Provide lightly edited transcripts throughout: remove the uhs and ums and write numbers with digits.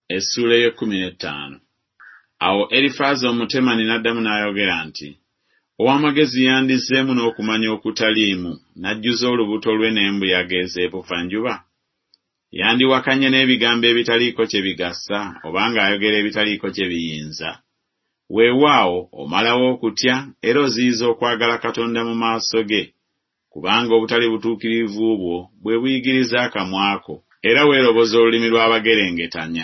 Essula ye 15. Awo Erifaazi Omutemani n'addamu n'ayogera nti, ow'amagezi yandizeemu n'okumanya okutaliimu n'ajjuza olubuto lwe n'embuyaga ez'ebuvanjuba. Yandiwakanye n'ebigambo ebitaliiko kye bigassa oba ng'ayogera ebitaliiko kye biyinza. Weewaawo omalawo okutya era oziyiza okwagala Katonda mu maaso ge, kubanga obutali butuukirivu bwo bwe buyigiriza akamwa ko, era weeroboza olulimi lw'abagerengetanya.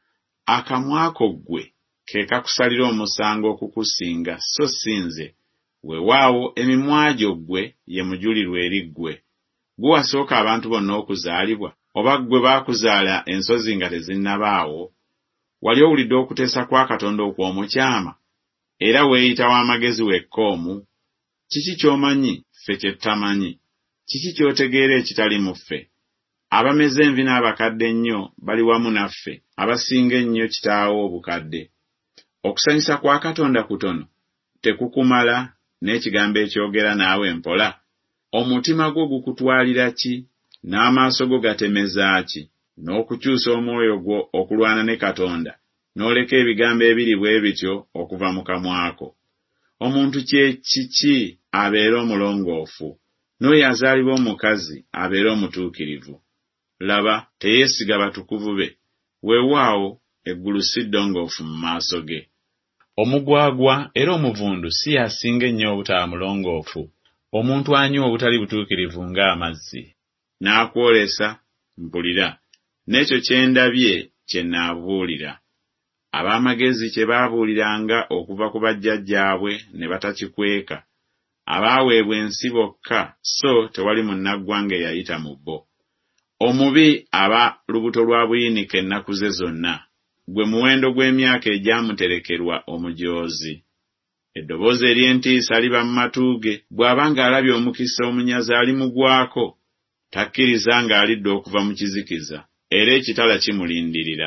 Akamwa ko ggwe ke kakusalira omusango okukusinga so si nze. Weewaawo emimwa gyo ggwe ye mujulirwa eri ggwe. Ggwe wasooka abantu bonna okuzaalibwa, oba ggwe baakuzaala ensozi nga tezinnabaawo? Wali owulidde okuteesa kwa Katonda okw'omukyama, era weeyita w'amagezi wekkoomu? Kiki ky'omanyi ffe kye tutamanyi? Kiki ky'otegeera ekitali mu ffe? Abameze envi n'abakadde ennyo bali wamu naffe, abasinga ennyo kitaawo obukadde. Okusanyusa kwa Katonda kutono tekukumala, n'ekigambo ekyogera naawe mpola? Omutima gwo gukutwalira ki, n'amaaso go gatemeza ki, n'okukyusa omwoyo gwo okulwana ne Katonda, n'oleka ebigambo ebiri bwe bityo okuva mu kamwako? Omuntu kye kiki abeera omulongoofu, n'oyo azaalibwa omukazi abeera omutuukirivu? Laba, teyeesiga batukuvu be, weewaawo eggulu si ddongoofu mu maaso ge. Omugwagwa era omuvundu si yasinga ennyo obutaba mulongoofu, omuntu anywa obutali butuukirivu ng'amazzi. N'akwolesa, mpulira, n'ekyo kye ndabye kye nnaabuulira. Ab'amagezi kye baabuuliranga okuva ku bajjajjaabwe ne batakikweka, abaaweebwa ensi bokka so tewali munnaggwanga eyayita mu bo. Omubi aba lubuto lwa buyinike ennaku ze zonna, gwe muwendo gw'emyaka egyamuterekerwa omujoozi. Eddoboozi ery'entiisa liba mu matu ge, bw'aba ng'alabye omukisa omunyazi alimugwako, takkiriza ng'alidde okuva mu kizikiza, era ekitala kimulindirira.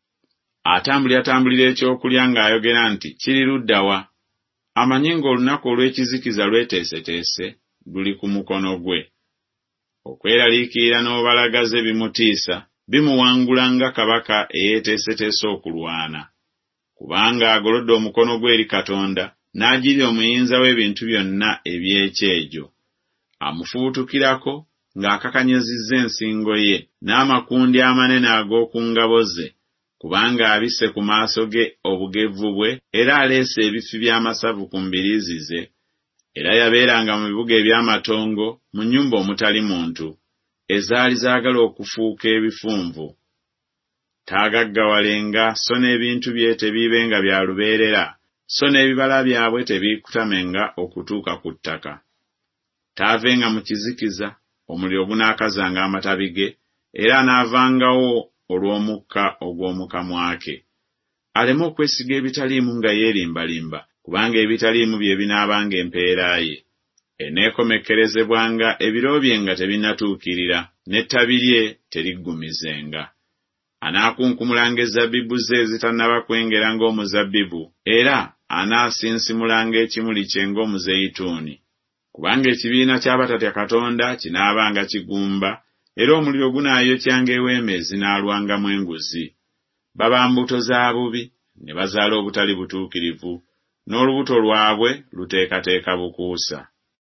Atambulira ekyokulya ng'ayogera nti kiri ludda wa? Amanyi ng'olunaku olw'ekizikiza lweteeseteese luli ku mukono gwe. Okweraliikirira n'obalagaze bimutiisa, bimuwangula nga kabaka eyeeteeseteese okulwana. Kubanga agolodde omukono gwe eri Katonda, n'agirya omuyinza w'ebintu byonna eby'ekyejo. Amufubutukirako ng'akakanyazizza ensingo ye n'amakundi amanene ag'oku ngabo ze, kubanga abisse ku maaso ge obugevu bwe, era aleese ebifi by'amasavu ku mbiriizi ze, era yabeeranga mu bibuga eby'amatongo, mu nnyumba omutali muntu, ezaali zaagala okufuuka ebifunvu. Taagaggawalenga, so n'ebintu bye tebiibenga bya lubeerera, so n'ebibala byabwe tebiikutamenga okutuuka ku ttaka. Taavenga mu kizikiza, omuliro gunaakazanga amatabi ge, era anaavangawo olw'omukka ogw'omu kamwa ke. Aleme okwesiga ebitaliimu nga yeerimbalimba, kubanga ebitaliimu bye binaabanga empeera ye. Eneekomekkerezebwanga ebiro bye nga tebinnatuukirira, n'ettabi lye teriggumizenga. Anaakunkumulanga ezzabbibu ze ezitannaba kwengera ng'omuzabbibu, era anaasinsimulanga ekimuli kye ng'omuzeyituuni. Kubanga ekibiina ky'abatatya Katonda kinaabanga kigumba, era omuliro gunaayokyanga eweema ezinaalwangamu enguzi. Baba mbuto za bubi, ne bazaala obutali butuukirivu, n'olubuto lwabwe luteekateeka bukuusa.